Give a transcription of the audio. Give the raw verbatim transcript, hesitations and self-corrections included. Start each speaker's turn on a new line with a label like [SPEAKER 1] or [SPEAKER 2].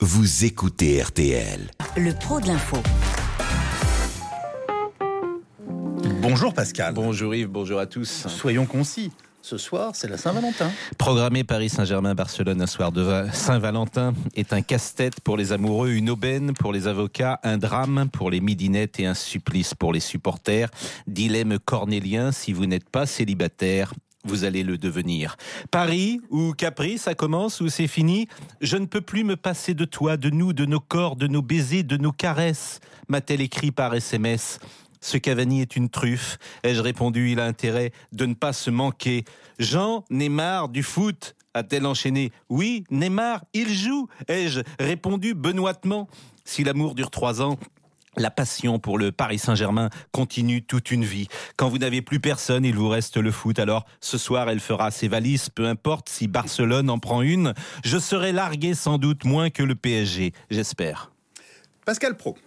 [SPEAKER 1] vous écoutez R T L.
[SPEAKER 2] Le pro de l'info.
[SPEAKER 3] Bonjour Pascal.
[SPEAKER 4] Bonjour Yves, bonjour à tous.
[SPEAKER 3] Soyons concis. Ce soir, c'est la Saint-Valentin.
[SPEAKER 4] Programmer Paris Saint-Germain-Barcelone un soir de Saint-Valentin est un casse-tête pour les amoureux, une aubaine pour les avocats, un drame pour les midinettes et un supplice pour les supporters. Dilemme cornélien, si vous n'êtes pas célibataire, vous allez le devenir. Paris ou Capri, ça commence ou c'est fini? Je ne peux plus me passer de toi, de nous, de nos corps, de nos baisers, de nos caresses, m'a-t-elle écrit par S M S. Ce Cavani est une truffe. Ai-je répondu, il a intérêt de ne pas se manquer. Jean Neymar du foot, a-t-elle enchaîné. Oui, Neymar, il joue. Ai-je répondu benoîtement. Si l'amour dure trois ans, la passion pour le Paris Saint-Germain continue toute une vie. Quand vous n'avez plus personne, il vous reste le foot. Alors, ce soir, elle fera ses valises. Peu importe si Barcelone en prend une. Je serai largué sans doute moins que le P S G, j'espère.
[SPEAKER 3] Pascal Pro.